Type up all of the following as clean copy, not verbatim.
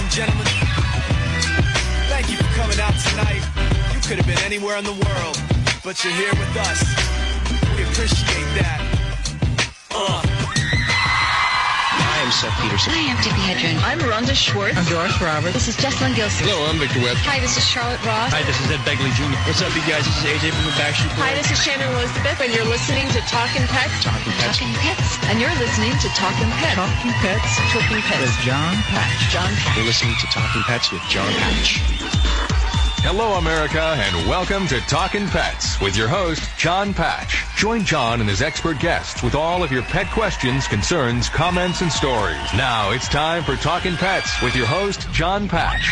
and gentlemen, thank you for coming out tonight. You could have been anywhere in the world, but you're here with us. We appreciate that. I am Seth Peterson. Hi, I'm Tippi Hedren. I'm Rhonda Schwartz. I'm Doris Roberts. This is Jessalyn Gilson. Hello, I'm Victor Webb. Hi, this is Charlotte Ross. Hi, this is Ed Begley Jr. What's up, you guys? This is AJ from the Backstreet Boys. Hi, this is Shannon Elizabeth, and you're listening to Talkin' Pets. Talkin' Pets. Talking Pets. And you're listening to Talkin' Pets. Talking Pets Talking Pets. with John Patch. John Patch. You're listening to Talkin' Pets with John Patch. Hello, America, and welcome to Talkin' Pets with your host, John Patch. Join John and his expert guests with all of your pet questions, concerns, comments, and stories. Now it's time for Talkin' Pets with your host, John Patch.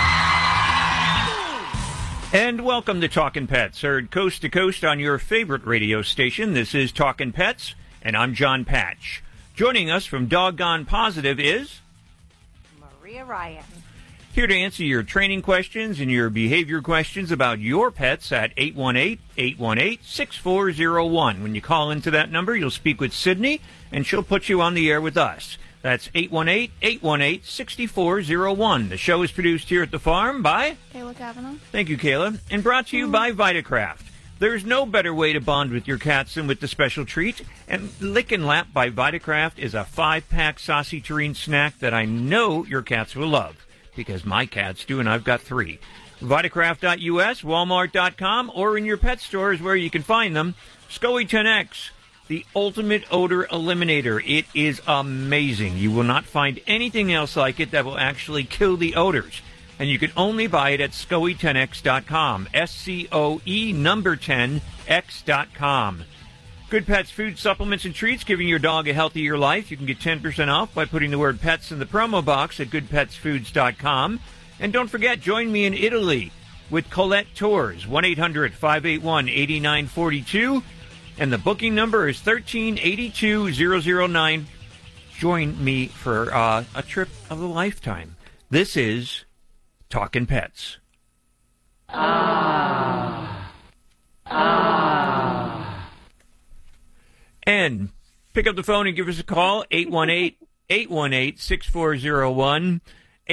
And welcome to Talkin' Pets, heard coast to coast on your favorite radio station. This is Talkin' Pets, and I'm John Patch. Joining us from Doggone Positive is Maria Ryan. here to answer your training questions and your behavior questions about your pets at 818-818-6401. When you call into that number, you'll speak with Sydney, and she'll put you on the air with us. That's 818-818-6401. The show is produced here at the farm by Kayla Kavanaugh. Thank you, Kayla. And brought to you by Vitacraft. There's no better way to bond with your cats than with the special treat. And Lick and Lap by Vitacraft is a 5-pack saucy tureen snack that I know your cats will love. Because my cats do, and I've got 3. Vitacraft.us, Walmart.com, or in your pet stores where you can find them. SCOE 10X, the ultimate odor eliminator. It is amazing. You will not find anything else like it that will actually kill the odors. And you can only buy it at SCOE10X.com. SCOE number 10X.com. Good Pets food, supplements, and treats, giving your dog a healthier life. You can get 10% off by putting the word pets in the promo box at goodpetsfoods.com. And don't forget, join me in Italy with Colette Tours, 1-800-581-8942. And the booking number is 1382009. Join me for a trip of a lifetime. This is Talkin' Pets. And pick up the phone and give us a call, 818-818-6401,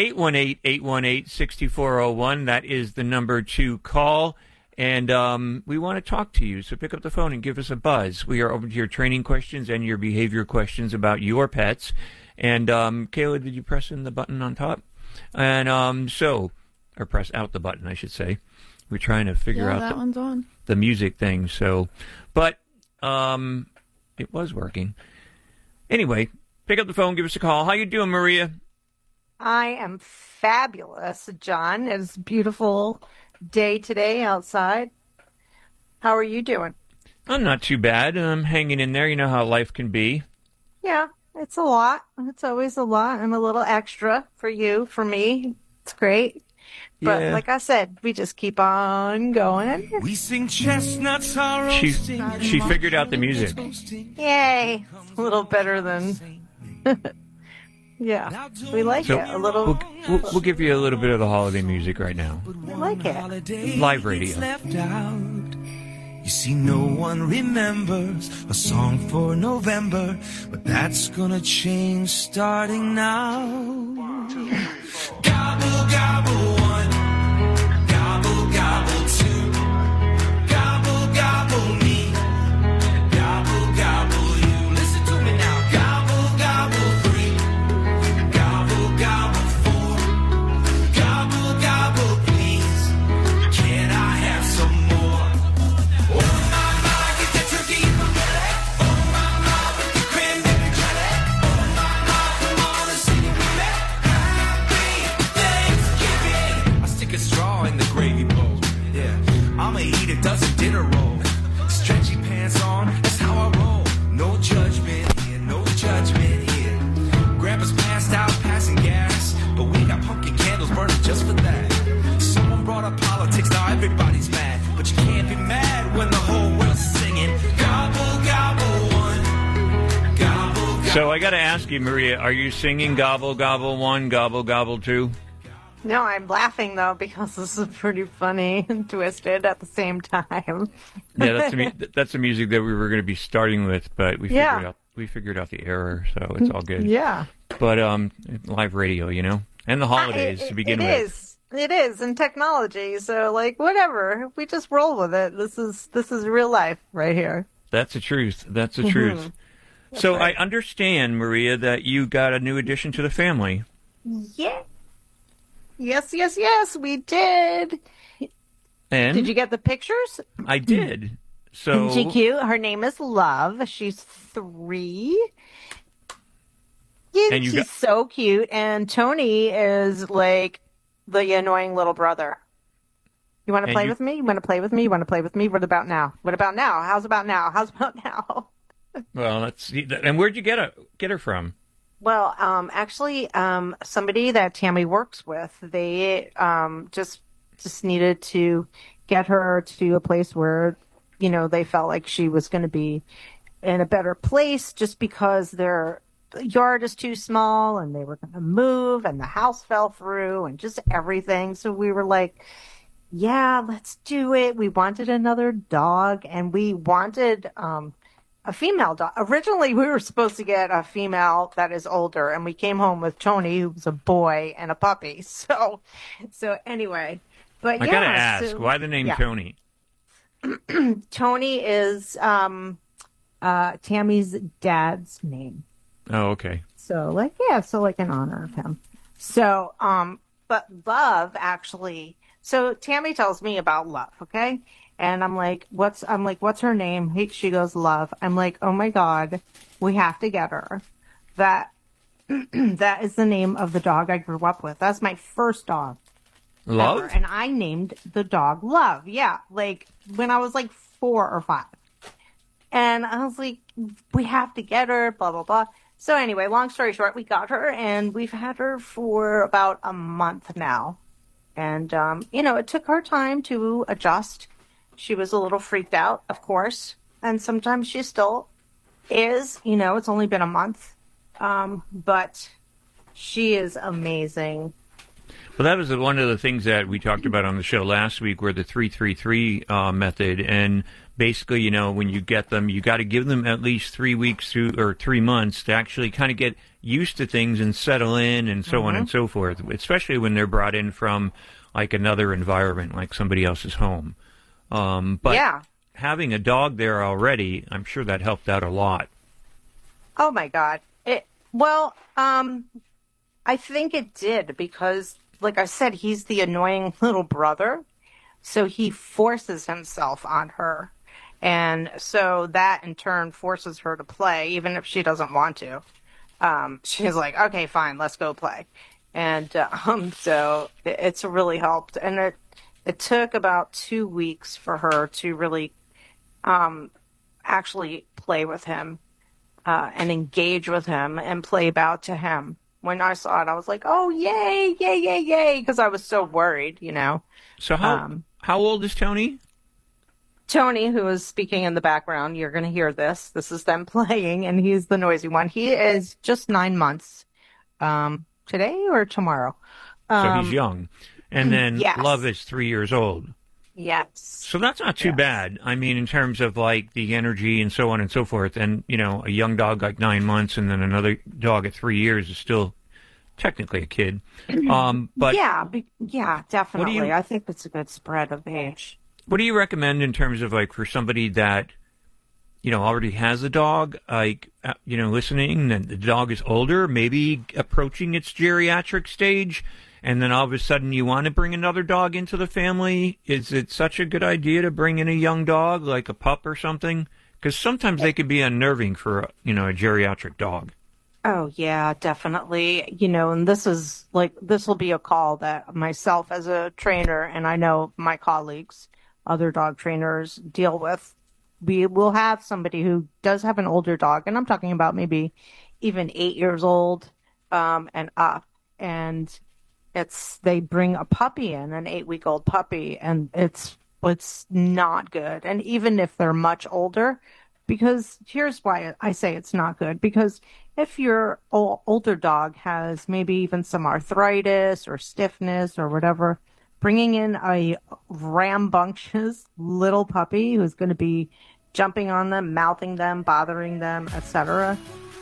818-818-6401. That is the number to call. And we want to talk to you, so pick up the phone and give us a buzz. We are open to your training questions and your behavior questions about your pets. And Kayla, did you press in the button on top? And or press out the button, I should say. We're trying to figure out that one's on. The music thing. So, but it was working. Anyway, pick up the phone, give us a call. How you doing, Maria? I am fabulous, John. It's a beautiful day today outside. How are you doing? I'm not too bad. I'm hanging in there. You know how life can be. Yeah, it's a lot. It's always a lot. I'm a little extra for you, for me. It's great. But Yeah. like I said, we just keep on going. We sing chestnuts are roasting. She figured out the music. Yay. A little better than... Yeah, we like So it. A little... we'll give you a little bit of the holiday music right now. We like it. Live radio. Left out. You see, no one remembers a song for November, but that's gonna change starting now. Gobble, gobble, one. Gobble, gobble, two. Gobble, gobble, me. Gobble, gobble, you. Listen to me now. Gobble, gobble, three. Gobble, gobble, four. Gobble, gobble, please. Can I have some more? Oh, my, get that turkey in my belly. Oh, my, with the cranberry jelly. Oh, my, come on and sing it with me. Happy Thanksgiving. I stick a straw in the gravy bowl. Yeah, I'ma eat a dozen dinner rolls. Stretchy pants on, that's how I roll. No judgment here, no judgment here. Grandpa's passed out, passing gas, but we got pumpkin candles burning just for that. Someone brought up politics, now everybody's mad. But you can't be mad when the whole world's singing. Gobble, gobble, one. Gobble, gobble. So I got to ask you, Maria, are you singing Gobble, Gobble 1, Gobble, Gobble 2? No, I'm laughing, though, because this is pretty funny and twisted at the same time. Yeah, that's the music that we were going to be starting with, but we figured out the error, so it's all good. Yeah. But live radio, you know, And the holidays to begin with. It is, and technology. So, like, whatever. We just roll with it. This is real life right here. That's the truth. That's the truth. So I understand, Maria, that you got a new addition to the family. Yeah. Yes, we did. And did you get the pictures? I did. So Isn't she cute? Her name is Love. She's 3. And She's so cute. And Tony is like the annoying little brother. You want to play with me? You want to play with me? You want to play with me? What about now? What about now? How's about now? How's about now? Well, let's see. And where'd you get her from? Well, actually, somebody that Tammy works with, they just needed to get her to a place where, you know, they felt like she was going to be in a better place just because their yard is too small and they were going to move and the house fell through and just everything. So we were like, yeah, let's do it. We wanted another dog and we wanted a female dog. Originally, we were supposed to get a female that is older, and we came home with Tony, who was a boy, and a puppy. So anyway, but I gotta ask, why the name Tony? Tony is Tammy's dad's name. Oh, okay. So like in honor of him. So but Love actually. So Tammy tells me about Love, okay? And I'm like, what's her name? She goes, Love. I'm like, oh my God, we have to get her. That is the name of the dog I grew up with. That's my first dog. Love? Ever. And I named the dog Love. Yeah. Like when I was like 4 or 5. And I was like, we have to get her, blah, blah, blah. So anyway, long story short, we got her and we've had her for about a month now. And, you know, it took her time to adjust. She was a little freaked out, of course. And sometimes she still is. You know, it's only been a month. But she is amazing. Well, that was one of the things that we talked about on the show last week, were the 3-3-3 method. And basically, you know, when you get them, you got to give them at least 3 weeks or 3 months to actually kind of get used to things and settle in and so on and so forth, especially when they're brought in from like another environment, like somebody else's home. But having a dog there already, I'm sure that helped out a lot. Oh my God. I think it did because, like I said, he's the annoying little brother. So he forces himself on her. And so that in turn forces her to play, even if she doesn't want to. She's like, okay, fine, let's go play. And so it's really helped. And it took about 2 weeks for her to really actually play with him and engage with him and play bow to him. When I saw it, I was like, oh, yay, yay, yay, yay, because I was so worried, you know. So how old is Tony? Tony, who is speaking in the background, you're going to hear this. This is them playing, and he's the noisy one. He is just 9 months. Today or tomorrow. So he's young. And then yes. Love is 3 years old. Yes. So that's not too bad. I mean, in terms of like the energy and so on and so forth. And, you know, a young dog like 9 months and then another dog at 3 years is still technically a kid. But yeah, definitely. I think it's a good spread of age. What do you recommend in terms of like for somebody that, you know, already has a dog, like, you know, listening, and the dog is older, maybe approaching its geriatric stage, and then all of a sudden you want to bring another dog into the family? Is it such a good idea to bring in a young dog, like a pup or something? Because sometimes they could be unnerving for, you know, a geriatric dog. Oh, yeah, definitely. You know, and this will be a call that myself as a trainer, and I know my colleagues, other dog trainers, deal with. We will have somebody who does have an older dog, and I'm talking about maybe even 8 years old and up, and they bring a puppy in, an 8-week-old puppy, and it's not good. And even if they're much older, because here's why I say it's not good, because if your older dog has maybe even some arthritis or stiffness or whatever, bringing in a rambunctious little puppy who's going to be jumping on them, mouthing them, bothering them, etc.,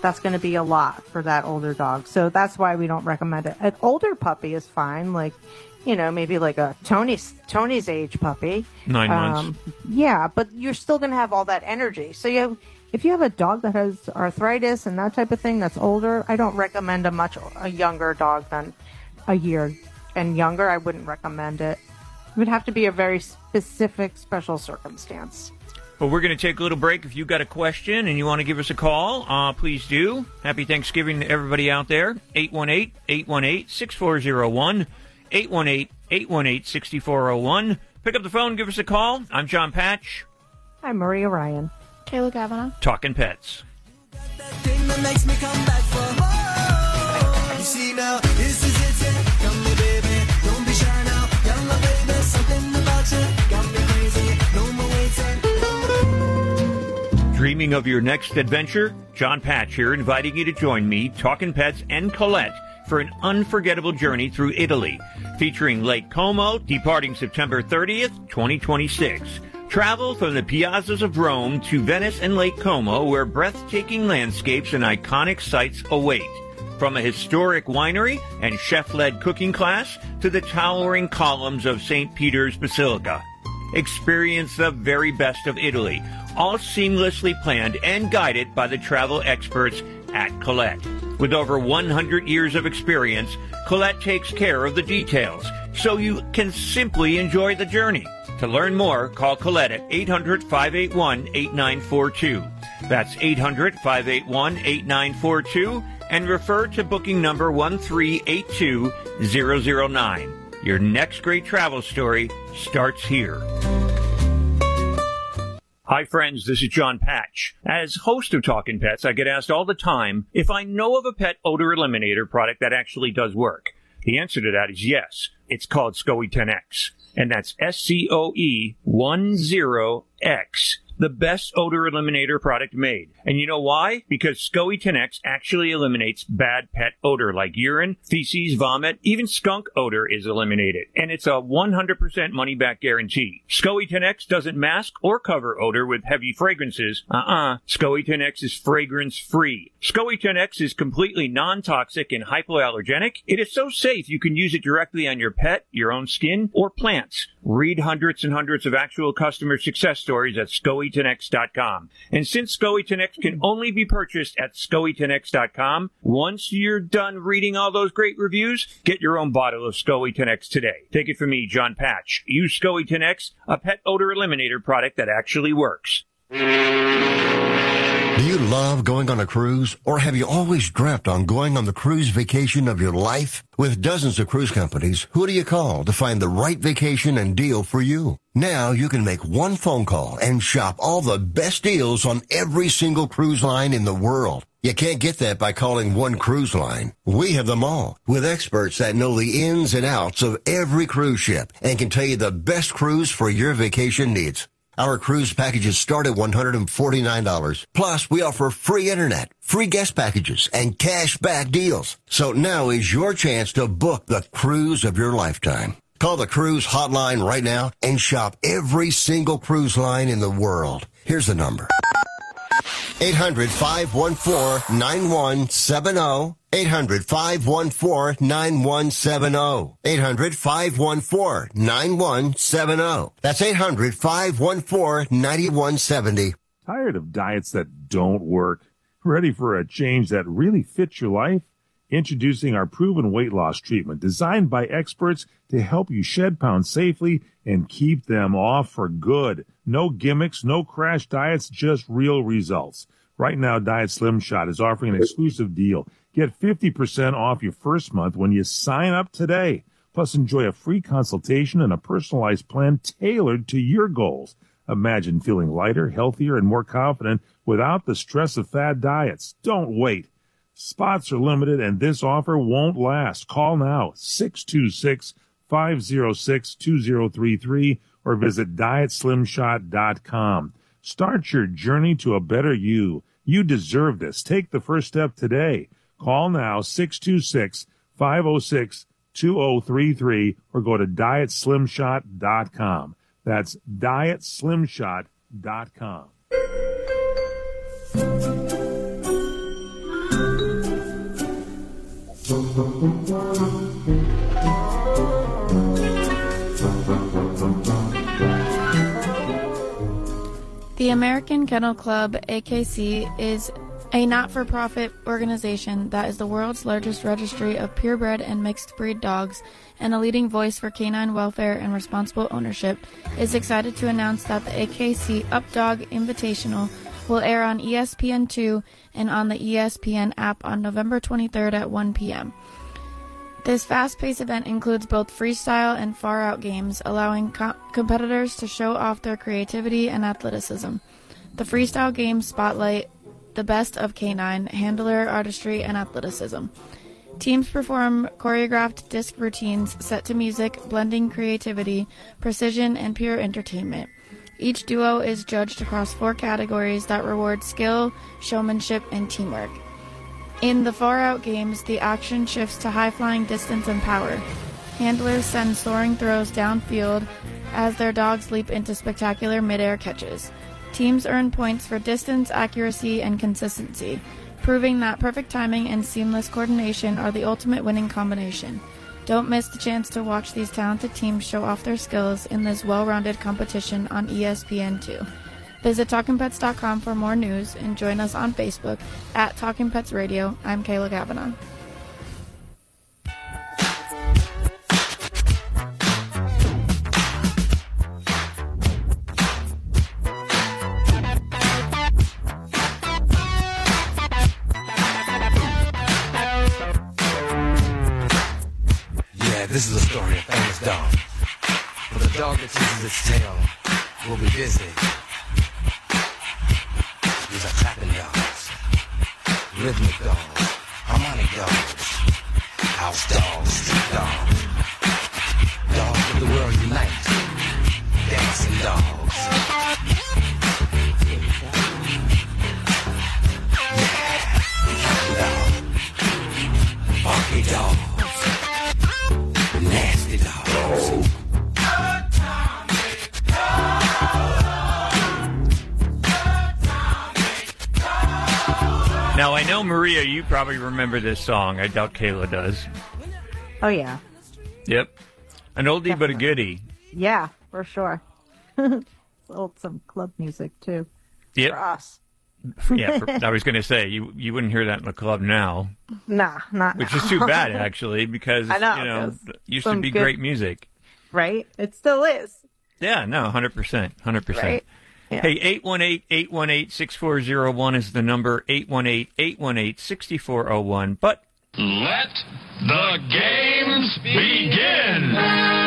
that's going to be a lot for that older dog. So that's why we don't recommend it. An older puppy is fine, like, maybe like a Tony's age puppy. 9 months. Yeah, but you're still going to have all that energy. So if you have a dog that has arthritis and that type of thing that's older, I don't recommend a younger dog than a year and younger. I wouldn't recommend it. It would have to be a very specific, special circumstance. Well, we're going to take a little break. If you've got a question and you want to give us a call, please do. Happy Thanksgiving to everybody out there. 818-818-6401. 818-818-6401. Pick up the phone, give us a call. I'm John Patch. I'm Maria Ryan. Kayla Kavanaugh. Talking Pets. That thing that makes me come back for more. You see now, this is it. Come here, baby. Don't be shy now. Yalla, baby. Something about you got me crazy. No more waiting. Dreaming of your next adventure? John Patch here, inviting you to join me, Talking Pets, and Colette for an unforgettable journey through Italy, featuring Lake Como, departing September 30th, 2026. Travel from the piazzas of Rome to Venice and Lake Como, where breathtaking landscapes and iconic sights await. From a historic winery and chef-led cooking class to the towering columns of St. Peter's Basilica. Experience the very best of Italy, all seamlessly planned and guided by the travel experts at Colette. With over 100 years of experience, Colette takes care of the details, so you can simply enjoy the journey. To learn more, call Colette at 800-581-8942. That's 800-581-8942, and refer to booking number 1382009. Your next great travel story starts here. Hi, friends. This is John Patch. As host of Talking Pets, I get asked all the time if I know of a pet odor eliminator product that actually does work. The answer to that is yes. It's called SCOE 10X, and that's SCOE10X. The best odor eliminator product made. And you know why? Because SCOE 10X actually eliminates bad pet odor like urine, feces, vomit, even skunk odor is eliminated. And it's a 100% money-back guarantee. SCOE 10X doesn't mask or cover odor with heavy fragrances. SCOE 10X is fragrance-free. SCOE 10X is completely non-toxic and hypoallergenic. It is so safe you can use it directly on your pet, your own skin, or plants. Read hundreds and hundreds of actual customer success stories at SCOE10X.com. And since SCOE 10X can only be purchased at SCOE10X.com, once you're done reading all those great reviews, get your own bottle of SCOE 10X today. Take it from me, John Patch. Use SCOE 10X, a pet odor eliminator product that actually works. Do you love going on a cruise, or have you always dreamt on going on the cruise vacation of your life? With dozens of cruise companies, who do you call to find the right vacation and deal for you? Now you can make one phone call and shop all the best deals on every single cruise line in the world. You can't get that by calling one cruise line. We have them all, with experts that know the ins and outs of every cruise ship and can tell you the best cruise for your vacation needs. Our cruise packages start at $149. Plus, we offer free internet, free guest packages, and cash back deals. So now is your chance to book the cruise of your lifetime. Call the cruise hotline right now and shop every single cruise line in the world. Here's the number. 800-514-9170. 800-514-9170. 800-514-9170. That's 800-514-9170. Tired of diets that don't work? Ready for a change that really fits your life? Introducing our proven weight loss treatment designed by experts to help you shed pounds safely and keep them off for good. No gimmicks, no crash diets, just real results. Right now, Diet Slim Shot is offering an exclusive deal. Get 50% off your first month when you sign up today. Plus, enjoy a free consultation and a personalized plan tailored to your goals. Imagine feeling lighter, healthier, and more confident without the stress of fad diets. Don't wait. Spots are limited, and this offer won't last. Call now, 626-506-2033, or visit DietSlimShot.com. Start your journey to a better you. You deserve this. Take the first step today. Call now, 626-506-2033, or go to DietSlimShot.com. That's DietSlimShot.com. The American Kennel Club, AKC, is a not-for-profit organization that is the world's largest registry of purebred and mixed-breed dogs and a leading voice for canine welfare and responsible ownership, is excited to announce that the AKC Up Dog Invitational will air on ESPN2 and on the ESPN app on November 23rd at 1 p.m. This fast-paced event includes both freestyle and far-out games, allowing competitors to show off their creativity and athleticism. The freestyle games spotlight the best of canine, handler, artistry, and athleticism. Teams perform choreographed disc routines set to music, blending creativity, precision, and pure entertainment. Each duo is judged across 4 categories that reward skill, showmanship, and teamwork. In the far-out games, the action shifts to high-flying distance and power. Handlers send soaring throws downfield as their dogs leap into spectacular mid-air catches. Teams earn points for distance, accuracy, and consistency, proving that perfect timing and seamless coordination are the ultimate winning combination. Don't miss the chance to watch these talented teams show off their skills in this well-rounded competition on ESPN2. Visit TalkingPets.com for more news and join us on Facebook at Talking Pets Radio. I'm Kayla Kavanaugh. Yeah, this is a story of a famous dog. But the dog that chases its tail will be busy. These are trapping dogs, rhythmic dogs, harmonic dogs, house dogs, street dogs, dogs of the world unite, dancing dogs. Yeah, funky dogs, nasty dogs. Now, I know, Maria, you probably remember this song. I doubt Kayla does. Oh, yeah. Yep. An oldie but a goodie. Yeah, for sure. Some club music, too. Yep. For us. Yeah, I was going to say, you wouldn't hear that in the club now. Nah, not Which now. is too bad, actually, because, I know, you know, 'cause it used to some be good- great music. Right? It still is. Yeah, no, 100%. 100%. Right? Yeah. Hey, 818-818-6401 is the number, 818-818-6401. But Let the games begin.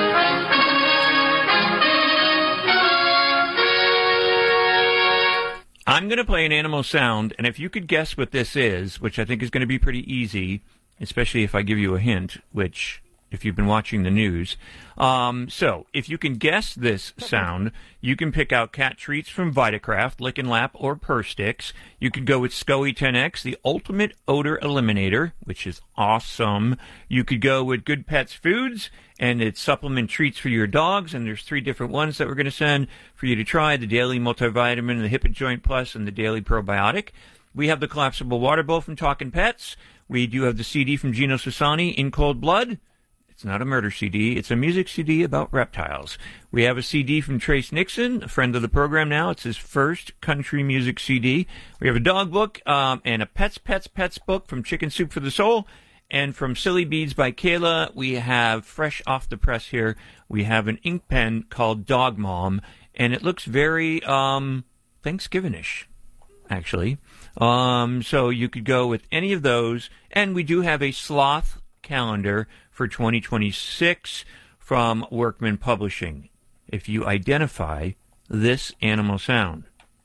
I'm going to play an animal sound, and if you could guess what this is, which I think is going to be pretty easy, especially if I give you a hint, which, if you've been watching the news. So, if you can guess this sound, you can pick out cat treats from Vitacraft, Lick and Lap, or Purr Sticks. You could go with SCOE 10X, the ultimate odor eliminator, which is awesome. You could go with Good Pets Foods, and it's supplement treats for your dogs, and there's 3 different ones that we're going to send for you to try, the Daily Multivitamin, the Hip and Joint Plus, and the Daily Probiotic. We have the collapsible water bowl from Talkin' Pets. We do have the CD from Gino Sassani, In Cold Blood. It's not a murder CD. It's a music CD about reptiles. We have a CD from Trace Nixon, a friend of the program now. It's his first country music CD. We have a dog book and a Pets book from Chicken Soup for the Soul. And from Silly Beads by Kayla, we have, fresh off the press here, we have an ink pen called Dog Mom. And it looks very Thanksgiving-ish, actually. So you could go with any of those. And we do have a sloth calendar for 2026 from Workman Publishing, if you identify this animal sound.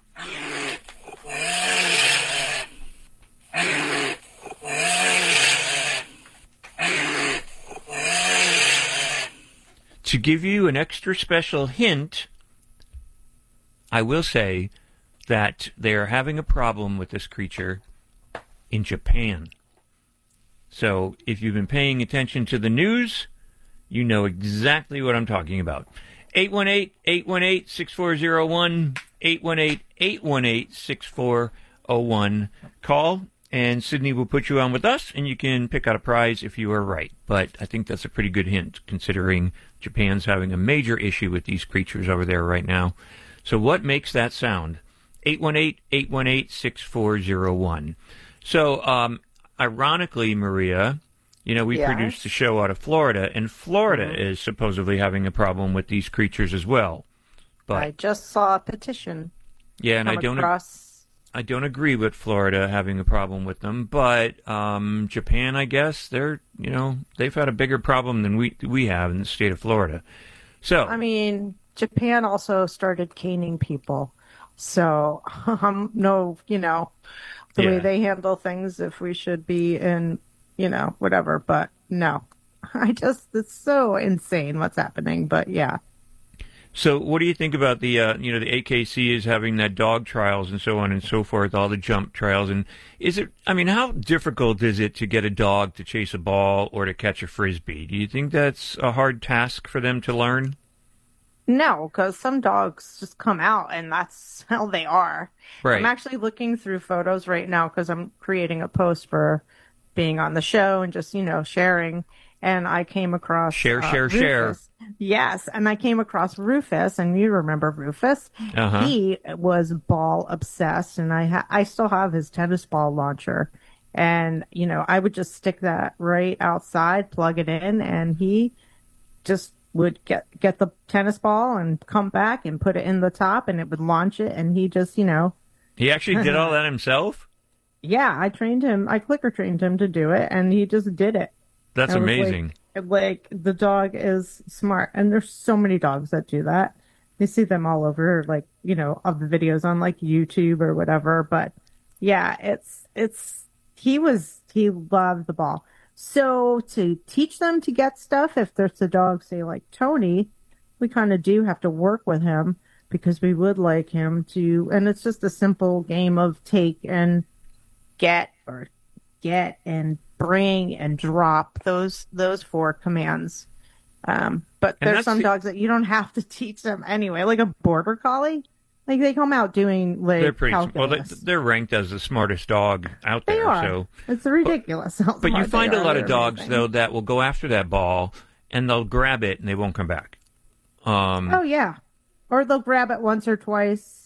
To give you an extra special hint, I will say that they are having a problem with this creature in Japan. So if you've been paying attention to the news, you know exactly what I'm talking about. 818-818-6401, 818-818-6401. Call and Sydney will put you on with us, and you can pick out a prize if you are right. But I think that's a pretty good hint, considering Japan's having a major issue with these creatures over there right now. So what makes that sound? 818-818-6401. So, ironically, Maria, we produced a show out of Florida, and Florida is supposedly having a problem with these creatures as well. But I just saw a petition. Yeah, and I don't agree with Florida having a problem with them, but Japan, I guess, they've had a bigger problem than we have in the state of Florida. So I mean, Japan also started caning people. So the way they handle things, if we should be in, whatever, but no. It's so insane what's happening, but yeah. So what do you think about the AKC is having that dog trials and so on and so forth, all the jump trials? And how difficult is it to get a dog to chase a ball or to catch a Frisbee? Do you think that's a hard task for them to learn? No, because some dogs just come out and that's how they are. Right. I'm actually looking through photos right now because I'm creating a post for being on the show and just, sharing. And I came across share. Yes, and I came across Rufus, and you remember Rufus. Uh-huh. He was ball obsessed, and I still have his tennis ball launcher. And, I would just stick that right outside, plug it in, and he just would get the tennis ball and come back and put it in the top, and it would launch it, and he just, He actually did all that himself? Yeah, I clicker trained him to do it, and he just did it. That's amazing. Like the dog is smart, and there's so many dogs that do that. You see them all over, of the videos on YouTube or whatever. But yeah, he loved the ball. So to teach them to get stuff, if there's a dog, say like Tony, we kind of do have to work with him because we would like him to, and it's just a simple game of take and get and bring and drop, those 4 commands. But there's some dogs that you don't have to teach them anyway, like a border collie. Like they come out doing they're pretty calculus. well. They're ranked as the smartest dog out there. They are. So it's ridiculous. But you find a lot of dogs though that will go after that ball and they'll grab it and they won't come back. Oh yeah, or they'll grab it once or twice,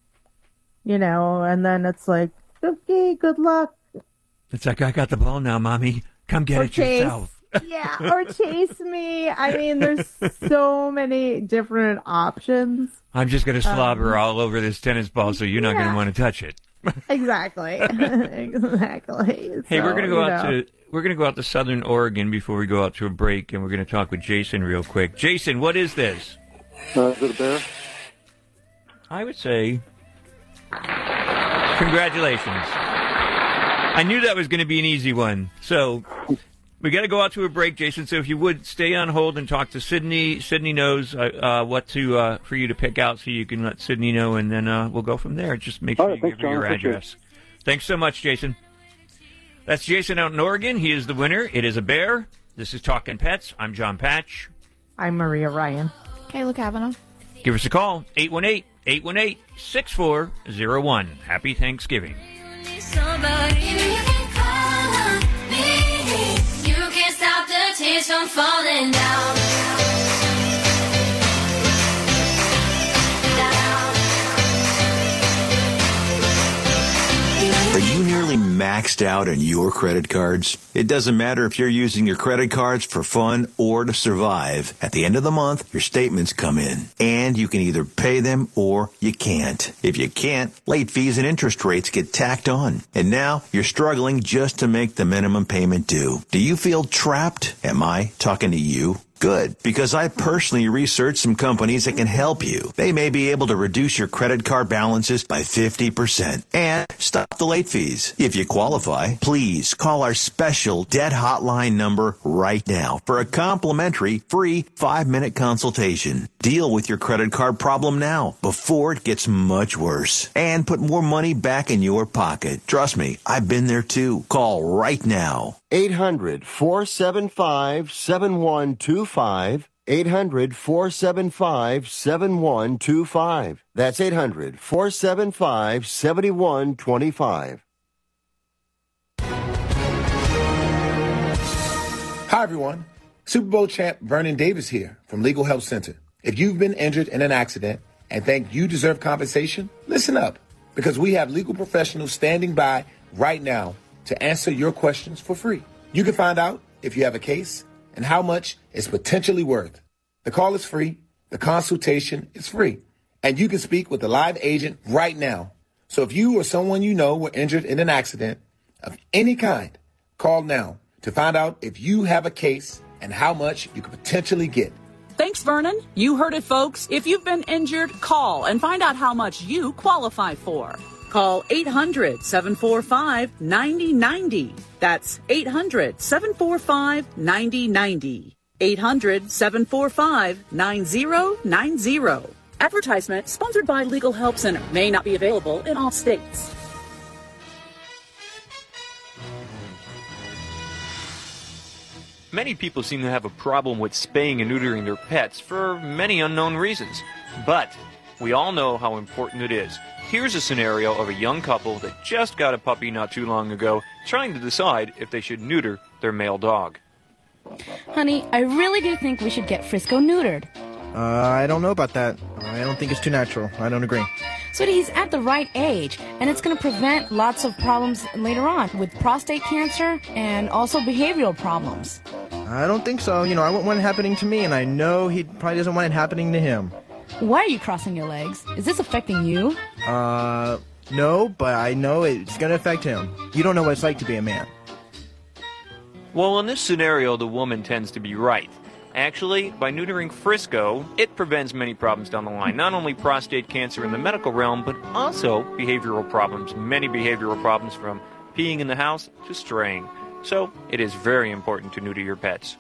and then it's like, okay, good luck. It's like, I got the ball now, Mommy. Come get it yourself. Yeah, or chase me. I mean, there's so many different options. I'm just going to slobber all over this tennis ball, so you're not going to want to touch it. Exactly. Exactly. Hey, so, we're going to go out to Southern Oregon before we go out to a break, and we're going to talk with Jason real quick. Jason, what is this? Is it a bear? I would say congratulations. I knew that was going to be an easy one. So we got to go out to a break, Jason. So if you would stay on hold and talk to Sydney. Sydney knows what for you to pick out, so you can let Sydney know, and then we'll go from there. Just make sure you give her your address. Thanks so much, Jason. That's Jason out in Oregon. He is the winner. It is a bear. This is Talking Pets. I'm John Patch. I'm Maria Ryan. Kayla Kavanaugh. Give us a call, 818-818-6401. Happy Thanksgiving. Somebody you can call me. You can't stop the tears from falling down. Are you nearly maxed out on your credit cards? It doesn't matter if you're using your credit cards for fun or to survive. At the end of the month, your statements come in, and you can either pay them or you can't. If you can't, late fees and interest rates get tacked on. And now you're struggling just to make the minimum payment due. Do you feel trapped? Am I talking to you? Good, because I personally researched some companies that can help you. They may be able to reduce your credit card balances by 50% and stop the late fees. If you qualify, please call our special debt hotline number right now for a complimentary free 5-minute consultation. Deal with your credit card problem now before it gets much worse and put more money back in your pocket. Trust me, I've been there too. Call right now. 800-475-7125. 800-475-7125. That's 800-475-7125. Hi, everyone. Super Bowl champ Vernon Davis here from Legal Help Center. If you've been injured in an accident and think you deserve compensation, listen up, because we have legal professionals standing by right now to answer your questions for free. You can find out if you have a case and how much it's potentially worth. The call is free. The consultation is free. And you can speak with a live agent right now. So if you or someone you know were injured in an accident of any kind, call now to find out if you have a case and how much you could potentially get. Thanks, Vernon. You heard it, folks. If you've been injured, call and find out how much you qualify for. Call 800-745-9090. That's 800-745-9090. 800-745-9090. Advertisement sponsored by Legal Help Center. May not be available in all states. Many people seem to have a problem with spaying and neutering their pets for many unknown reasons. But we all know how important it is. Here's a scenario of a young couple that just got a puppy not too long ago, trying to decide if they should neuter their male dog. Honey, I really do think we should get Frisco neutered. I don't know about that. I don't think it's too natural. I don't agree. Sweetie, he's at the right age, and it's going to prevent lots of problems later on with prostate cancer and also behavioral problems. I don't think so. I wouldn't want it happening to me, and I know he probably doesn't want it happening to him. Why are you crossing your legs? Is this affecting you? No, but I know it's going to affect him. You don't know what it's like to be a man. Well, in this scenario, the woman tends to be right. Actually, by neutering Frisco, it prevents many problems down the line. Not only prostate cancer in the medical realm, but also behavioral problems. Many behavioral problems, from peeing in the house to straying. So, it is very important to neuter your pets.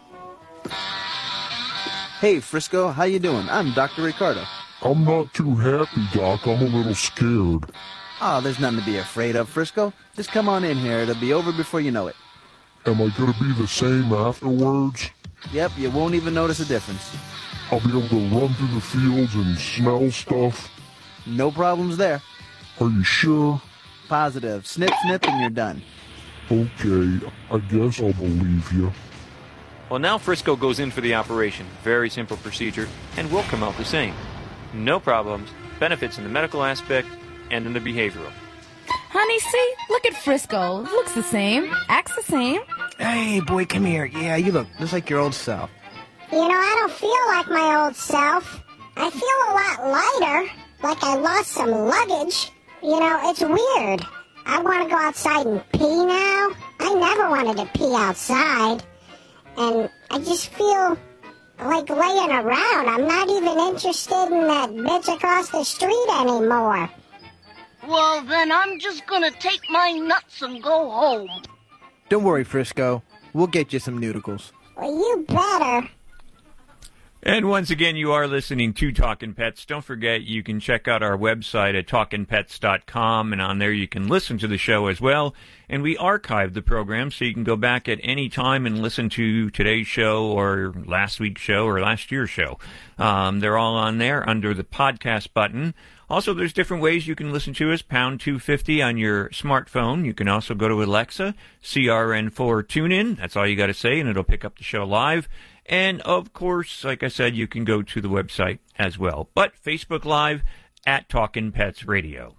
Hey, Frisco, how you doing? I'm Dr. Ricardo. I'm not too happy, Doc. I'm a little scared. Oh, there's nothing to be afraid of, Frisco. Just come on in here. It'll be over before you know it. Am I going to be the same afterwards? Yep, you won't even notice a difference. I'll be able to run through the fields and smell stuff? No problems there. Are you sure? Positive. Snip, snip, and you're done. Okay, I guess I'll believe you. Well, now Frisco goes in for the operation. Very simple procedure, and will come out the same. No problems. Benefits in the medical aspect and in the behavioral. Honey, see? Look at Frisco. Looks the same. Acts the same. Hey, boy, come here. Yeah, you look just like your old self. I don't feel like my old self. I feel a lot lighter, like I lost some luggage. It's weird. I want to go outside and pee now. I never wanted to pee outside. And I just feel like laying around. I'm not even interested in that bitch across the street anymore. Well, then I'm just gonna take my nuts and go home. Don't worry, Frisco. We'll get you some nudicles. Well, you better. And once again, you are listening to Talkin' Pets. Don't forget, you can check out our website at talkinpets.com, and on there you can listen to the show as well. And we archive the program, so you can go back at any time and listen to today's show or last week's show or last year's show. They're all on there under the podcast button. Also, there's different ways you can listen to us. Pound 250 on your smartphone. You can also go to Alexa, CRN4 TuneIn. That's all you got to say, and it'll pick up the show live. And, of course, like I said, you can go to the website as well. But Facebook Live at Talkin' Pets Radio.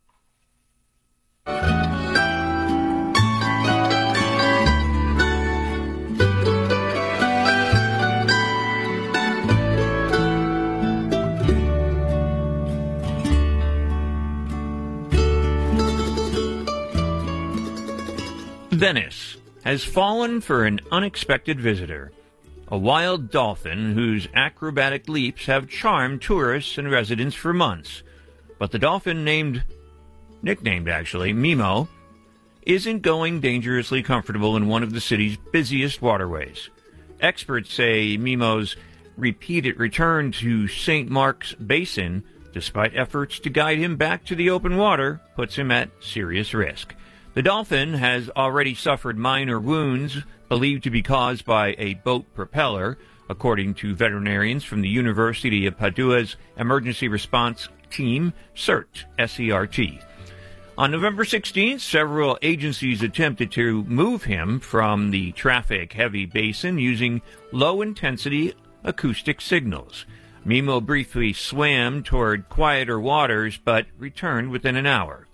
Venice has fallen for an unexpected visitor. A wild dolphin whose acrobatic leaps have charmed tourists and residents for months. But the dolphin nicknamed Mimo, isn't going dangerously comfortable in one of the city's busiest waterways. Experts say Mimo's repeated return to St. Mark's Basin, despite efforts to guide him back to the open water, puts him at serious risk. The dolphin has already suffered minor wounds believed to be caused by a boat propeller, according to veterinarians from the University of Padua's Emergency Response Team, CERT, S-E-R-T. On November 16th, several agencies attempted to move him from the traffic-heavy basin using low-intensity acoustic signals. Mimo briefly swam toward quieter waters, but returned within an hour,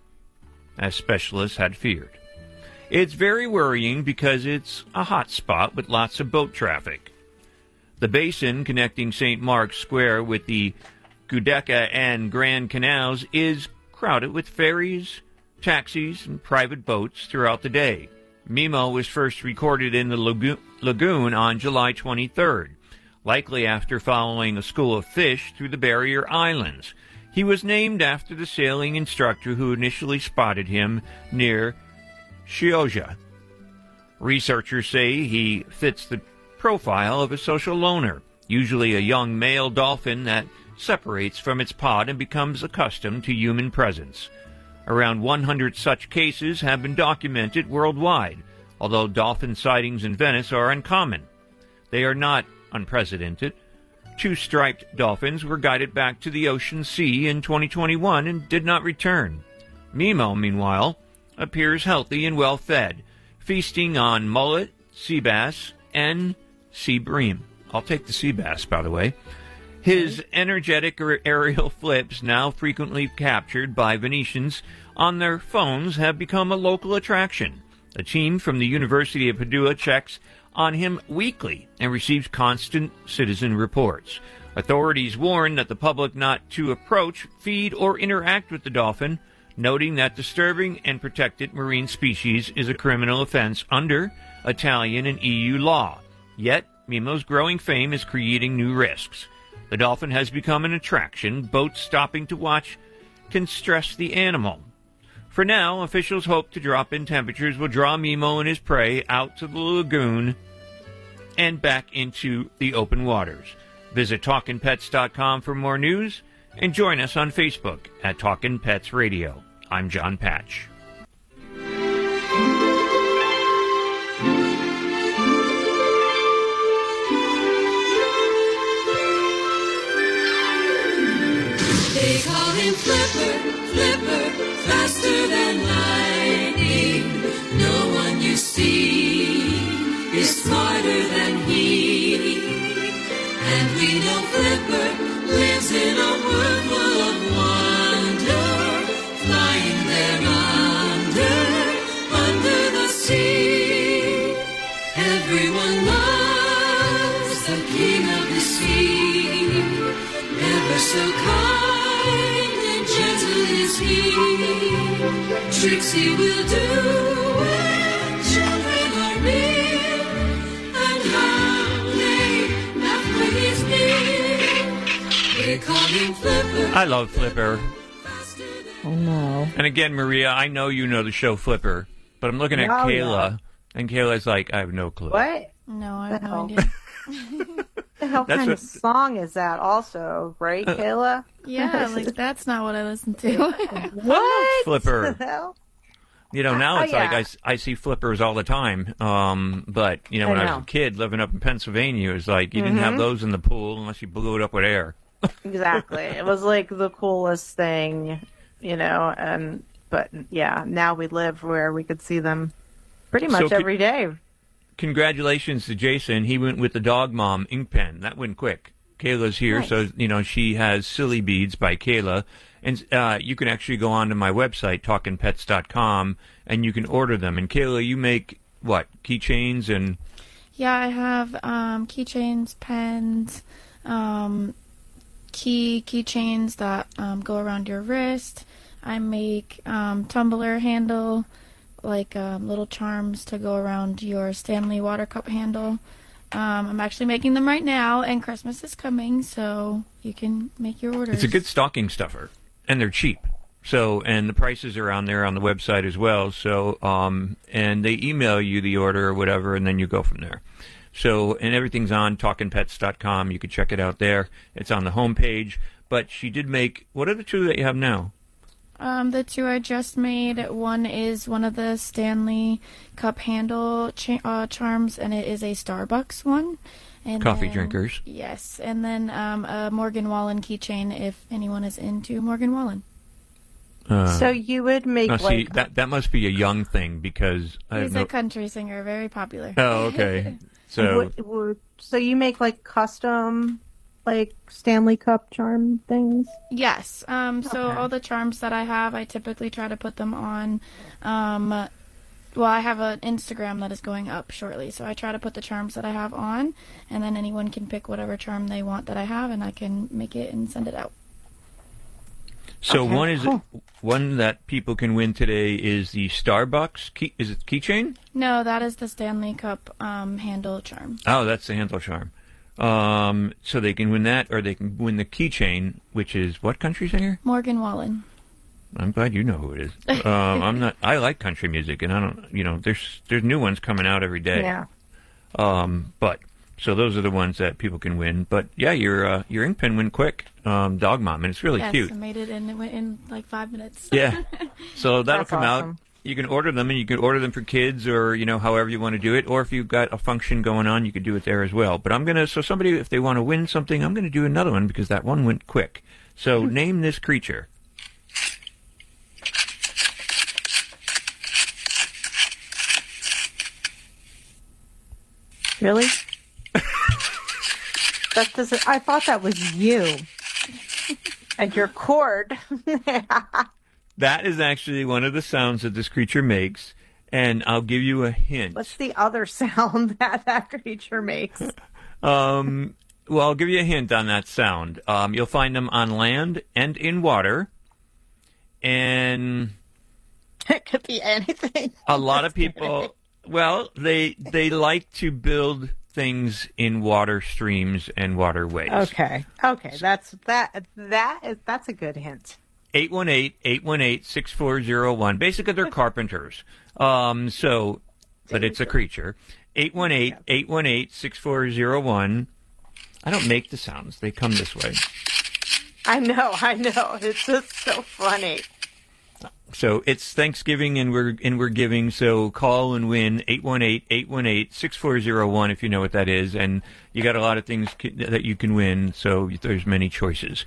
as specialists had feared. It's very worrying because it's a hot spot with lots of boat traffic. The basin connecting St. Mark's Square with the Giudecca and Grand Canals is crowded with ferries, taxis, and private boats throughout the day. Mimo was first recorded in the lagoon on July 23rd, likely after following a school of fish through the barrier islands. He was named after the sailing instructor who initially spotted him near Chioggia. Researchers say he fits the profile of a social loner, usually a young male dolphin that separates from its pod and becomes accustomed to human presence. Around 100 such cases have been documented worldwide, although dolphin sightings in Venice are uncommon. They are not unprecedented. 2 striped dolphins were guided back to the ocean sea in 2021 and did not return. Mimo, meanwhile, appears healthy and well-fed, feasting on mullet, sea bass, and sea bream. I'll take the sea bass, by the way. His energetic aerial flips, now frequently captured by Venetians on their phones, have become a local attraction. A team from the University of Padua checks on him weekly and receives constant citizen reports. Authorities warn that the public not to approach, feed, or interact with the dolphin, noting that disturbing and protected marine species is a criminal offense under Italian and EU law. Yet, Mimo's growing fame is creating new risks. The dolphin has become an attraction. Boats stopping to watch can stress the animal. For now, officials hope to drop-in temperatures will draw Mimo and his prey out to the lagoon and back into the open waters. Visit TalkinPets.com for more news and join us on Facebook at Talkin' Pets Radio. I'm John Patch. They call him Flipper, Flipper, faster than lightning. No one you see is smarter than he. And we know Flipper lives in a world full of wonder, flying there under the sea. Everyone loves the king of the sea, ever so kind and gentle is he. Tricks he will do when children are near, and how they laugh when he's near. They call him Flipper. I love Flipper. I know. And again, Maria, I know you know the show Flipper, but I'm looking at Kayla, and Kayla's like, I have no clue. What? No, I have no idea. The hell kind of song is that also, right, Kayla? Yeah, like that's not what I listen to. What? Flipper. The hell? You know, now it's like I see flippers all the time. But, you know, when I was a kid living up in Pennsylvania, it was like you didn't have those in the pool unless you blew it up with air. Exactly. It was like the coolest thing, you know, but yeah, now we live where we could see them pretty much every day. Congratulations to Jason. He went with the Dog Mom ink pen. That went quick. Kayla's here, Nice. so, you know, she has Silly Beads by Kayla. And you can actually go on to my website, talkinpets.com, and you can order them. And Kayla, you make, what, keychains and... Yeah, I have keychains, pens, keychains that go around your wrist. I make tumbler handle, like little charms to go around your Stanley water cup handle. I'm actually making them right now, and Christmas is coming, so you can make your orders. It's a good stocking stuffer, and they're cheap. So, and the prices are on there on the website as well. So, and they email you the order or whatever, and then you go from there. So, and everything's on talkinpets.com. You can check it out there. It's on the homepage. But she did make, what are the two that you have now? The two I just made, one is one of the Stanley Cup handle charms, and it is a Starbucks one. And Coffee drinkers. Yes, and then a Morgan Wallen keychain if anyone is into Morgan Wallen. So you would make see, that must be a young thing because he's a country singer, very popular. Oh, okay. So so you make like custom like Stanley Cup charm things? Yes. So all the charms that I have, I typically try to put them on. Well, I have an Instagram that is going up shortly, so I try to put the charms that I have on, and then anyone can pick whatever charm they want that I have, and I can make it and send it out. So one that people can win today is the Starbucks is it keychain? No, that is the Stanley Cup handle charm. Oh, that's the handle charm. So they can win that, or they can win the keychain, which is what country singer? Morgan Wallen. I'm glad you know who it is. I'm not. I like country music, and I don't. There's new ones coming out every day. Yeah. But so those are the ones that people can win. But yeah, your ink pen went quick, Dog Mom, and it's really cute. Yes, I made it, and it went in like 5 minutes. Yeah. So that'll come awesome. out. You can order them, and you can order them for kids, or however you want to do it. Or if you've got a function going on, you could do it there as well. But somebody, if they want to win something, I'm gonna do another one because that one went quick. So name this creature. Really? That doesn't. I thought that was you and your cord. That is actually one of the sounds that this creature makes, and I'll give you a hint. What's the other sound that creature makes? Well, I'll give you a hint on that sound. You'll find them on land and in water, and it could be anything. A lot of people. Well, they like to build things in water streams and waterways. Okay, that's a good hint. 818-818-6401. Basically, they're carpenters. But it's a creature. 818-818-6401. I don't make the sounds; they come this way. I know. It's just so funny. So it's Thanksgiving and we're giving, so call and win 818-818-6401 if you know what that is, and you got a lot of things that you can win, so there's many choices.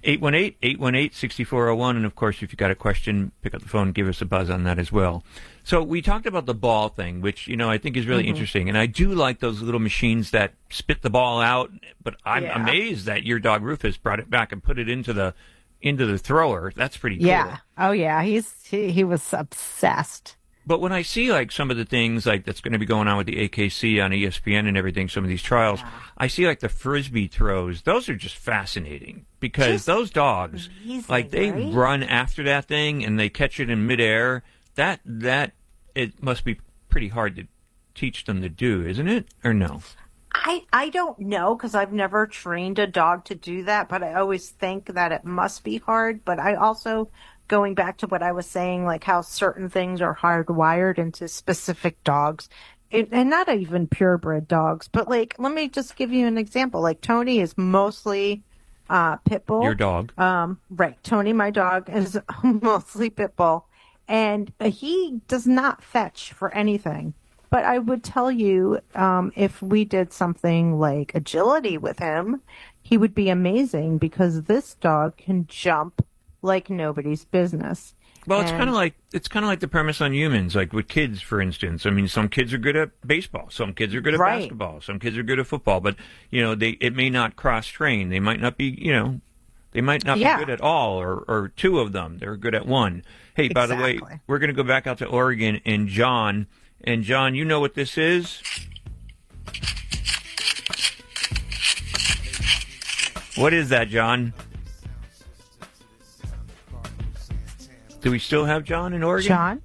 818-818-6401, and of course if you got a question, pick up the phone, give us a buzz on that as well. So we talked about the ball thing, which I think is really interesting, and I do like those little machines that spit the ball out, but I'm amazed that your dog Rufus brought it back and put it into the thrower. That's pretty cool. Yeah. Oh yeah. He was obsessed. But when I see like some of the things like that's going to be going on with the AKC on ESPN and everything, some of these trials, I see like the Frisbee throws. Those are just fascinating because those dogs, like they run after that thing and they catch it in midair. That it must be pretty hard to teach them to do, isn't it? Or no? I don't know because I've never trained a dog to do that, but I always think that it must be hard. But I also, going back to what I was saying, like how certain things are hardwired into specific dogs, and not even purebred dogs, but like, let me just give you an example. Like Tony is mostly pit bull. Your dog. Right. Tony, my dog, is mostly pit bull, and he does not fetch for anything. But I would tell you, if we did something like agility with him, he would be amazing because this dog can jump like nobody's business. Well, it's kind of like the premise on humans, like with kids, for instance. I mean, some kids are good at baseball, some kids are good at basketball, some kids are good at football, but it may not cross train. They might not be, they might not be good at all, or two of them. They're good at one. Hey, by the way, we're going to go back out to Oregon and John. And, John, you know what this is? What is that, John? Do we still have John in Oregon? John?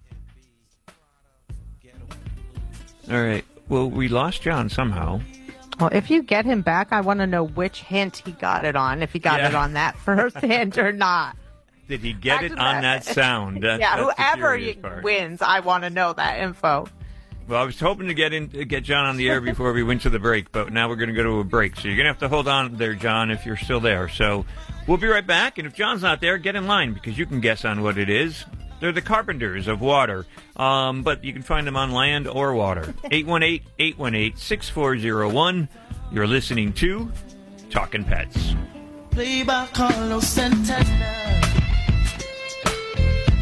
All right. Well, we lost John somehow. Well, if you get him back, I want to know which hint he got it on, if he got it on that first hint or not. Did he get it on that sound? That's whoever part. wins, I want to know that info. Well, I was hoping to get John on the air before we went to the break, but now we're going to go to a break. So you're going to have to hold on there, John, if you're still there. So we'll be right back, and if John's not there, get in line because you can guess on what it is. They're the carpenters of water, but you can find them on land or water. 818-818-6401. You're listening to Talkin' Pets. Play by Carlos Santana.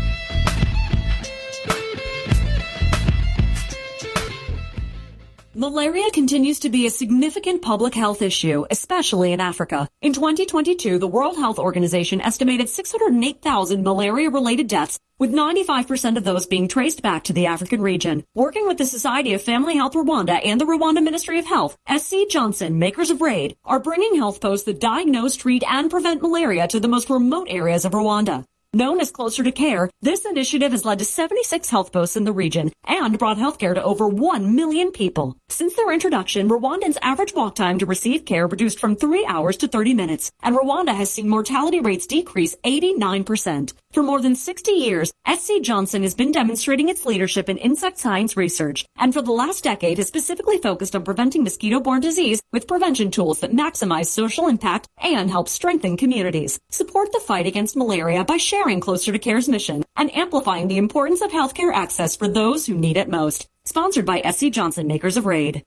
Malaria continues to be a significant public health issue, especially in Africa. In 2022, the World Health Organization estimated 608,000 malaria-related deaths, with 95% of those being traced back to the African region. Working with the Society of Family Health Rwanda and the Rwanda Ministry of Health, SC Johnson, makers of RAID, are bringing health posts that diagnose, treat, and prevent malaria to the most remote areas of Rwanda. Known as Closer to Care, this initiative has led to 76 health posts in the region and brought healthcare to over 1 million people. Since their introduction, Rwandans' average walk time to receive care reduced from 3 hours to 30 minutes, and Rwanda has seen mortality rates decrease 89%. For more than 60 years, SC Johnson has been demonstrating its leadership in insect science research, and for the last decade has specifically focused on preventing mosquito-borne disease with prevention tools that maximize social impact and help strengthen communities. Support the fight against malaria by sharing Closer to Care's mission and amplifying the importance of healthcare access for those who need it most. Sponsored by SC Johnson, makers of RAID.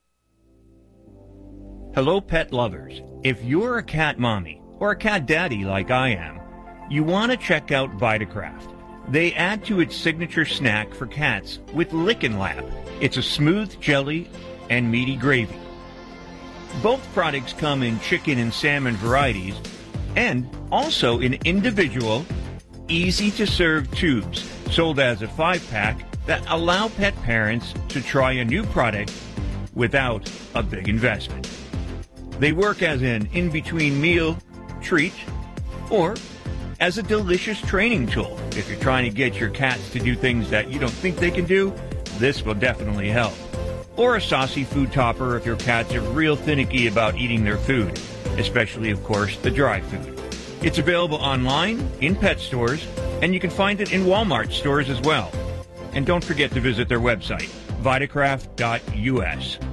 Hello, pet lovers. If you're a cat mommy or a cat daddy like I am, you want to check out Vitacraft. They add to its signature snack for cats with Lickin' Lap. It's a smooth jelly and meaty gravy. Both products come in chicken and salmon varieties and also in individual, easy-to-serve tubes sold as a 5-pack that allow pet parents to try a new product without a big investment. They work as an in-between meal treat or as a delicious training tool. If you're trying to get your cats to do things that you don't think they can do, this will definitely help. Or a saucy food topper if your cats are real finicky about eating their food, especially, of course, the dry food. It's available online, in pet stores, and you can find it in Walmart stores as well. And don't forget to visit their website, vitacraft.us.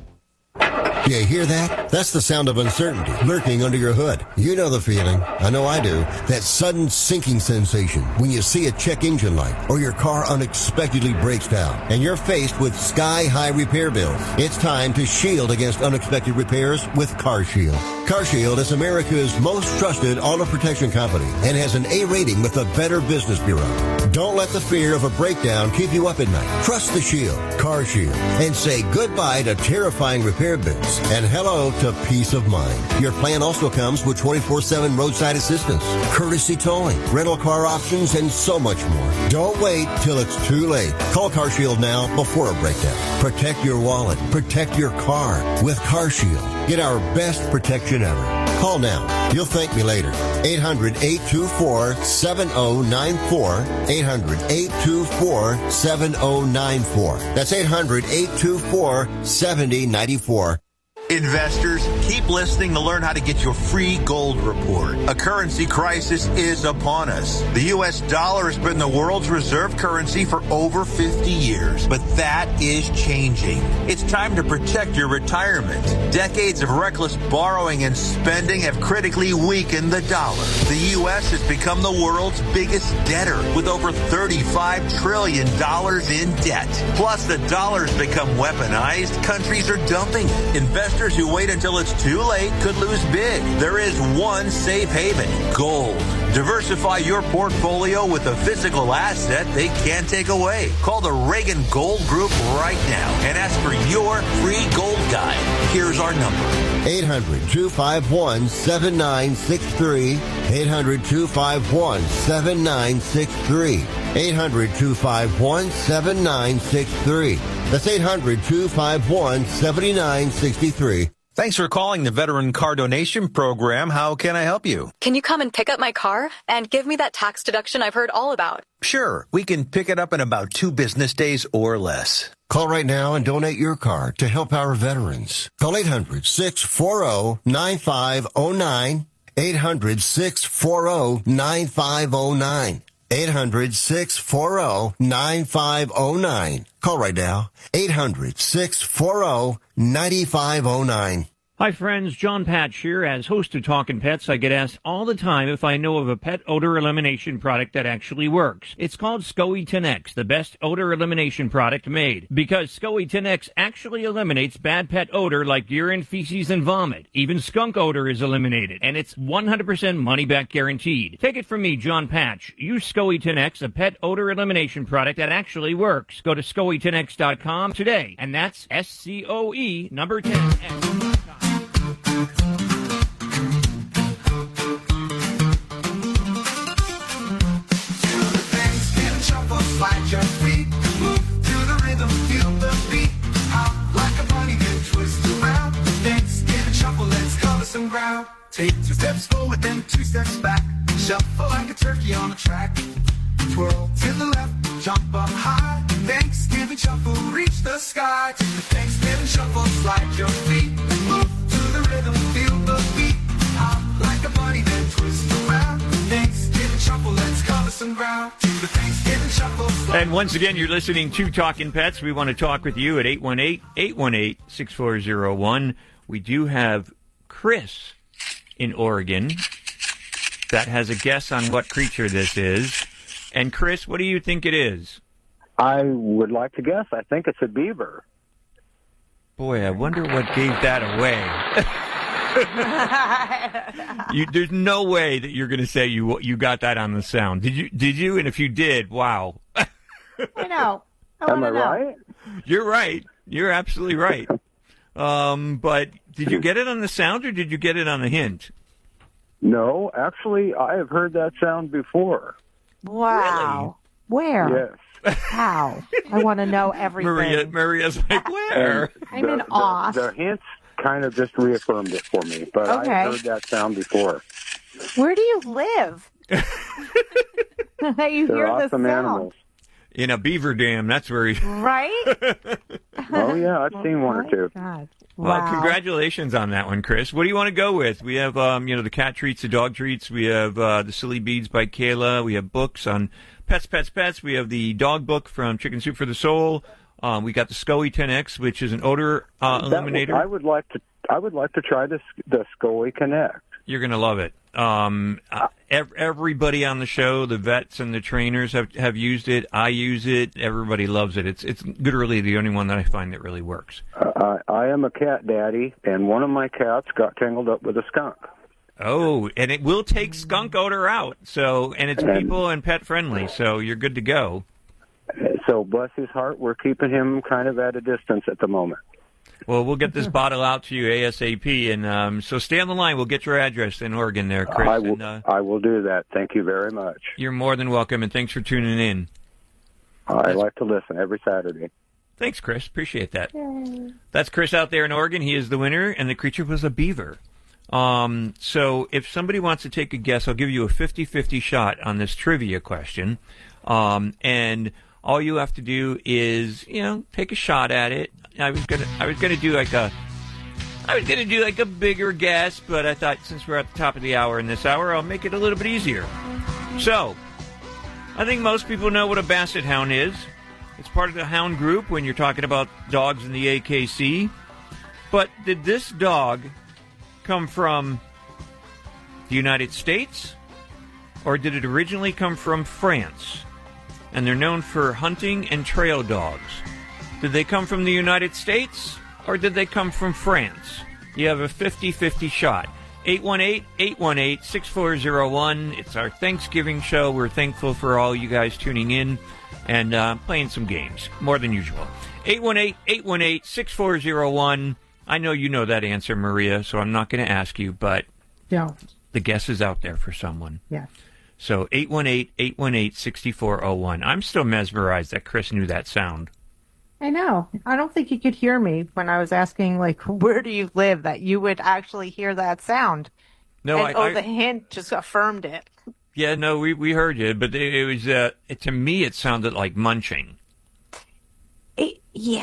You hear that? That's the sound of uncertainty lurking under your hood. You know the feeling. I know I do. That sudden sinking sensation when you see a check engine light or your car unexpectedly breaks down and you're faced with sky-high repair bills. It's time to shield against unexpected repairs with CarShield. CarShield is America's most trusted auto protection company and has an A rating with the Better Business Bureau. Don't let the fear of a breakdown keep you up at night. Trust the Shield, CarShield, and say goodbye to terrifying repair bills and hello to peace of mind. Your plan also comes with 24/7 roadside assistance, courtesy towing, rental car options, and so much more. Don't wait till it's too late. Call CarShield now before a breakdown. Protect your wallet. Protect your car with CarShield. Get our best protection ever. Call now. You'll thank me later. 800-824-7094. 800-824-7094. That's 800-824-7094. Investors, keep listening to learn how to get your free gold report. A currency crisis is upon us. The U.S. dollar has been the world's reserve currency for over 50 years, but that is changing. It's time to protect your retirement. Decades of reckless borrowing and spending have critically weakened the dollar. The U.S. has become the world's biggest debtor with over $35 trillion in debt. Plus, the dollar's become weaponized. Countries are dumping it. Investors who wait until it's too late could lose big. There is one safe haven, gold. Diversify your portfolio with a physical asset they can't take away. Call the Reagan Gold Group right now and ask for your free gold guide. Here's our number. 800-251-7963. 800-251-7963. 800-251-7963. That's 800-251-7963. Thanks for calling the Veteran Car Donation Program. How can I help you? Can you come and pick up my car and give me that tax deduction I've heard all about? Sure. We can pick it up in about 2 business days or less. Call right now and donate your car to help our veterans. Call 800-640-9509. 800-640-9509. 800-640-9509. Call right now. 800-640-9509. Hi, friends. John Patch here. As host of Talkin' Pets, I get asked all the time if I know of a pet odor elimination product that actually works. It's called SCOE 10X, the best odor elimination product made. Because SCOE 10X actually eliminates bad pet odor like urine, feces, and vomit. Even skunk odor is eliminated. And it's 100% money-back guaranteed. Take it from me, John Patch. Use SCOE 10X, a pet odor elimination product that actually works. Go to SCOE10X.com today. And that's SCOE number 10X. Slide your feet, move to the rhythm, feel the beat. Hop like a bunny, then twist around. Thanksgiving shuffle, let's cover some ground. Take 2 steps forward, then 2 steps back. Shuffle like a turkey on a track. Twirl to the left, jump up high. Thanksgiving shuffle, reach the sky. Take the Thanksgiving shuffle, slide your feet, move to the rhythm, feel the beat. Hop like a bunny, then twist around. Thanksgiving shuffle, let's cover some ground. The Thanksgiving shuffle. And once again, you're listening to Talkin' Pets. We want to talk with you at 818-818-6401. We do have Chris in Oregon that has a guess on what creature this is. And Chris, what do you think it is? I would like to guess. I think it's a beaver. Boy, I wonder what gave that away. There's no way that you're going to say you got that on the sound. Did you? And if you did, wow. I know. Am I right? You're right. You're absolutely right. But did you get it on the sound or did you get it on the hint? No, actually, I have heard that sound before. Wow. Really? Where? Yes. How? I want to know everything. Maria's like, where? I'm in awe. The hints kind of just reaffirmed it for me, but Okay. I heard that sound before. Where do you live? That you They're hear the awesome sound. animals. In a beaver dam. That's where he... Right? Oh, yeah, I've seen one or two. God. Well, Wow. congratulations on that one, Chris. What do you want to go with? We have, the cat treats, the dog treats. We have the Silly Beads by Kayla. We have books on pets, pets, pets. We have the dog book from Chicken Soup for the Soul. We got the SCOE 10X, which is an odor eliminator. I would like to try the SCOE Connect. You're going to love it. Everybody on the show, the vets and the trainers have used it. I use it. Everybody loves it. It's literally the only one that I find that really works. I am a cat daddy, and one of my cats got tangled up with a skunk. Oh, and it will take skunk odor out. So, and it's people and pet friendly, so you're good to go. So, bless his heart, we're keeping him kind of at a distance at the moment. Well, we'll get this bottle out to you ASAP, and so stay on the line. We'll get your address in Oregon there, Chris. I will do that. Thank you very much. You're more than welcome, and thanks for tuning in. I like to listen every Saturday. Thanks, Chris. Appreciate that. Yay. That's Chris out there in Oregon. He is the winner, and the creature was a beaver. So if somebody wants to take a guess, I'll give you a 50-50 shot on this trivia question. And all you have to do is, take a shot at it. I was gonna do like a bigger guess, but I thought since we're at the top of the hour in this hour, I'll make it a little bit easier. So, I think most people know what a basset hound is. It's part of the hound group when you're talking about dogs in the AKC. But did this dog come from the United States, or did it originally come from France? And they're known for hunting and trail dogs. Did they come from the United States, or did they come from France? You have a 50-50 shot. 818-818-6401. It's our Thanksgiving show. We're thankful for all you guys tuning in and playing some games, more than usual. 818-818-6401. I know you know that answer, Maria, so I'm not going to ask you, but the guess is out there for someone. Yeah. So 818-818-6401. I'm still mesmerized that Chris knew that sound. I know. I don't think you could hear me when I was asking, where do you live, that you would actually hear that sound. No, and, the hint just affirmed it. Yeah, no, we heard you, but it was, to me, it sounded like munching. I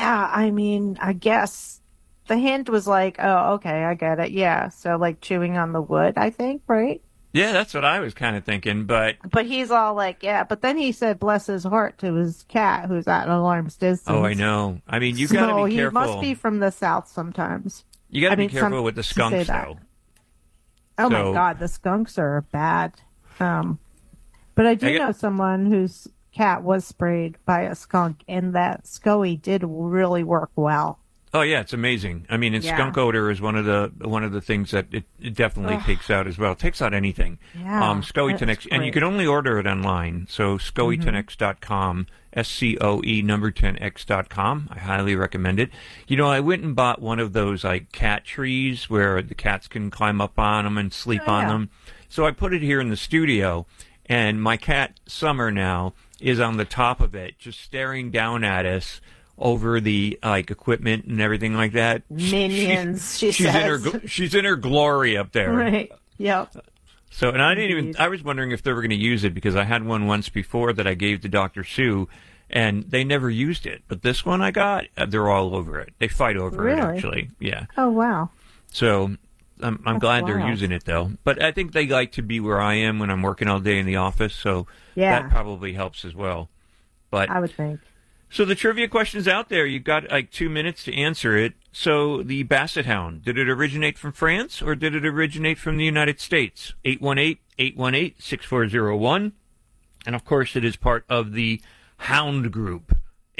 guess the hint was like, oh, okay, I get it. Yeah. So like chewing on the wood, I think, right? Yeah, that's what I was kind of thinking, but he's all like, yeah, but then he said, bless his heart, to his cat who's at an alarm's distance. Oh, I know. I mean, you got to be careful. He must be from the South sometimes. You got to I be mean, careful some- with the to say skunks, that. though. Oh So- my God, the skunks are bad. But I do know someone whose cat was sprayed by a skunk, and that SCOE did really work well. Oh yeah, it's amazing. I mean, and Yeah. skunk odor is one of the things that it definitely Ugh. takes out as well. It takes out anything. Yeah, SCOE that's 10X, and you great. can only order it online. So SCOE10X.com, SCOE number 10X.com. I highly recommend it. You know, I went and bought one of those like cat trees where the cats can climb up on them and sleep on them. So I put it here in the studio, and my cat Summer now is on the top of it, just staring down at us over the like equipment and everything like that. Minions, she she's says. she's in her glory up there. Right. Yep. So, and I was wondering if they were going to use it because I had one once before that I gave to Dr. Sue, and they never used it. But this one I got, they're all over it. They fight over it, Really? actually. Yeah. Oh wow. So I'm That's glad they're wild. using it though. But I think they like to be where I am when I'm working all day in the office, so Yeah. that probably helps as well. But I would think. so the trivia question's out there. You've got like 2 minutes to answer it. So the Basset Hound, did it originate from France or did it originate from the United States? 818-818-6401. And of course it is part of the Hound Group.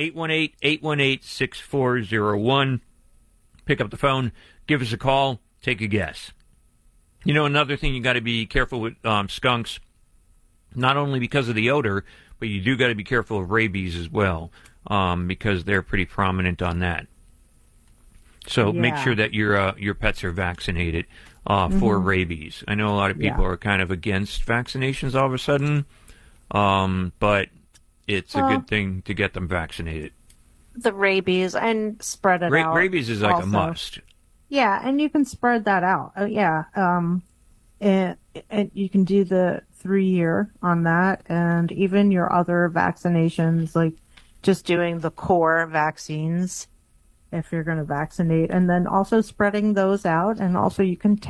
818-818-6401. Pick up the phone, give us a call, take a guess. You know, another thing you got to be careful with skunks, not only because of the odor, but you do got to be careful of rabies as well, because they're pretty prominent on that. So make Yeah. sure that your pets are vaccinated for Mhm. rabies. I know a lot of people Yeah. are kind of against vaccinations all of a sudden, but it's a Well- good thing to get them vaccinated. The rabies and spread it out. Rabies is like also. a must. Yeah, and you can spread that out. And you can do the 3-year on that, and even your other vaccinations, like just doing the core vaccines if you're going to vaccinate, and then also spreading those out. And also you can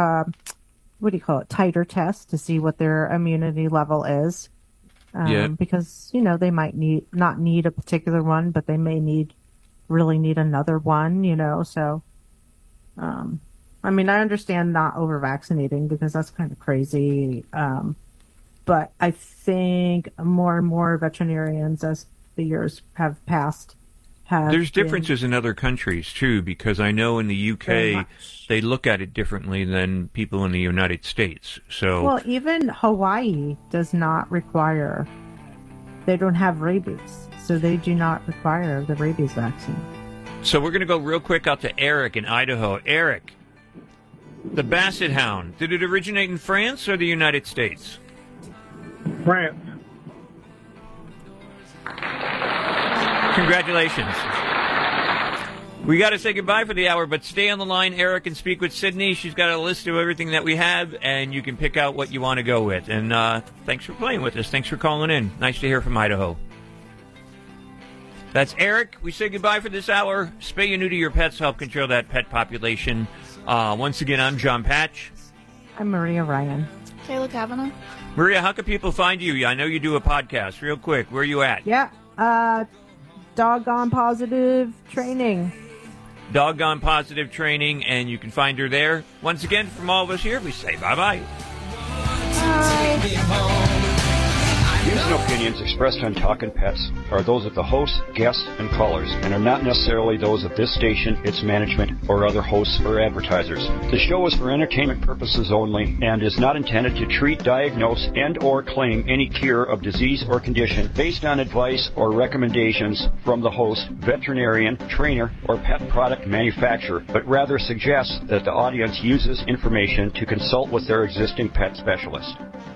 titer test to see what their immunity level is. Yeah. Because, they might not need a particular one, but they may really need another one, so. I understand not over vaccinating because that's kind of crazy. But I think more and more veterinarians, as the years have passed, There's differences in other countries too, because I know in the UK they look at it differently than people in the United States. So Well, even Hawaii does not require. They don't have rabies, so they do not require the rabies vaccine. So we're going to go real quick out to Eric in Idaho. Eric, the Basset Hound, did it originate in France or the United States? France. Congratulations. We got to say goodbye for the hour, but stay on the line, Eric, and speak with Sydney. She's got a list of everything that we have, and you can pick out what you want to go with. And thanks for playing with us. Thanks for calling in. Nice to hear from Idaho. That's Eric. We say goodbye for this hour. Spay and neuter your pets. Help control that pet population. Once again, I'm John Patch. I'm Maria Ryan. Kayla Kavanaugh. Maria, how can people find you? I know you do a podcast. Real quick, where are you at? Yeah, Doggone Positive Training. Doggone Positive Training, and you can find her there. Once again, from all of us here, we say bye-bye. Views and opinions expressed on Talkin' Pets are those of the host, guests, and callers, and are not necessarily those of this station, its management, or other hosts or advertisers. The show is for entertainment purposes only and is not intended to treat, diagnose, and or claim any cure of disease or condition based on advice or recommendations from the host, veterinarian, trainer, or pet product manufacturer, but rather suggests that the audience uses information to consult with their existing pet specialist.